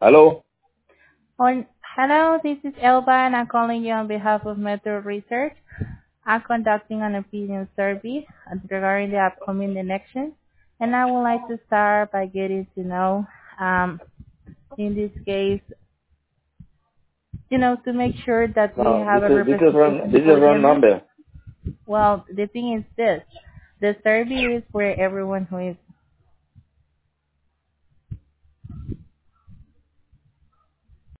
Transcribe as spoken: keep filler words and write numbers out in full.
Hello? On, hello, this is Elba, and I'm calling you on behalf of Metro Research. I'm conducting an opinion survey regarding the upcoming election, and I would like to start by getting to know, um, in this case, you know, to make sure that we No, have this a is this is wrong. representation This is for the wrong members. number. Well, the thing is this: the survey is for everyone who is